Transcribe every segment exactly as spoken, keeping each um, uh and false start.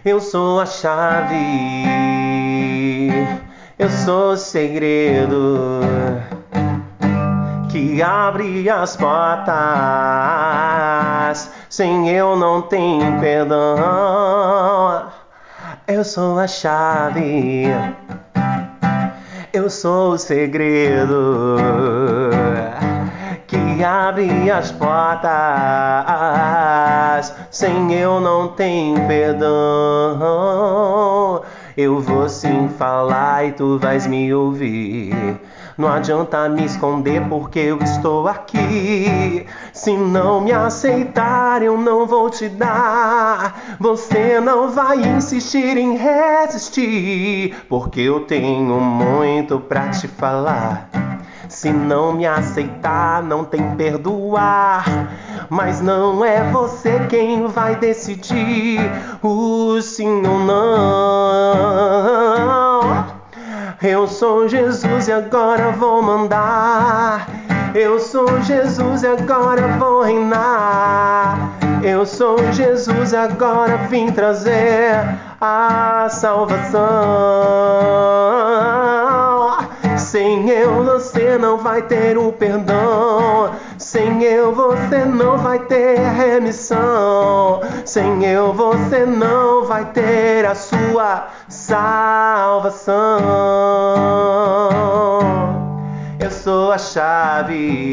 Eu sou a chave, eu sou o segredo que abre as portas. Sem eu não tem perdão. Eu sou a chave, eu sou o segredo que abre as portas. Sem eu não tem perdão. Eu vou sim falar e tu vais me ouvir. Não adianta me esconder porque eu estou aqui. Se não me aceitar, eu não vou te dar. Você não vai insistir em resistir, porque eu tenho muito pra te falar. Se não me aceitar, não tem perdoar. Mas não é você quem vai decidir o sim ou não. Eu sou Jesus e agora vou mandar. Eu sou Jesus e agora vou reinar. Eu sou Jesus e agora vim trazer a salvação. Sem eu você não vai ter o perdão. Sem eu você não vai ter remissão. Sem eu você não vai ter a sua salvação. Eu sou a chave,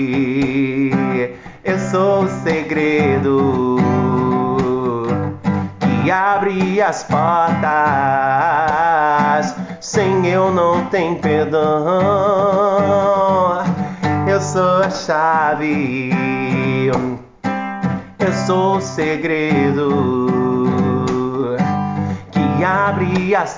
eu sou o segredo que abre as portas. Sem eu não tem perdão. Eu sou a chave, eu sou o segredo que abre as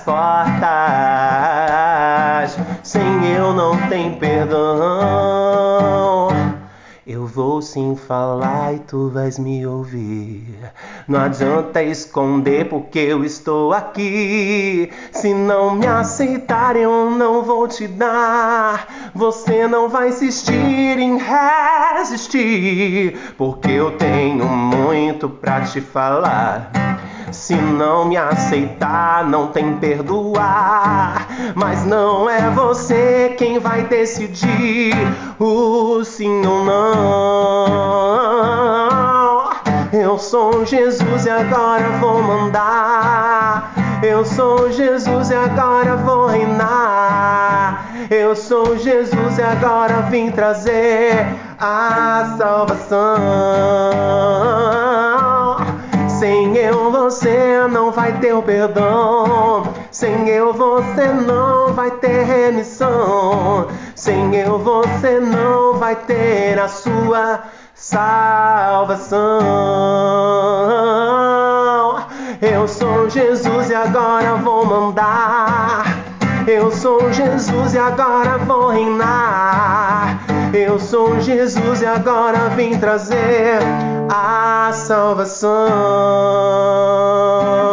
portas. Sem eu não tem perdão. Eu vou sim falar e tu vais me ouvir. Não adianta esconder porque eu estou aqui. Se não me aceitar, eu não vou te dar. Você não vai insistir em resistir, porque eu tenho muito pra te falar. Se não me aceitar, não tem perdoar. Mas não é você quem vai decidir o sim ou não. Eu sou Jesus e agora vou mandar. Eu sou Jesus e agora vou reinar. Eu sou Jesus e agora vim trazer a salvação. Sem eu você não vai ter o perdão. Sem eu você não vai ter remissão. Sem eu você não vai ter a sua salvação. Eu sou Jesus e agora vou mandar. Eu sou Jesus e agora vou reinar. Eu sou Jesus e agora vim trazer a salvação.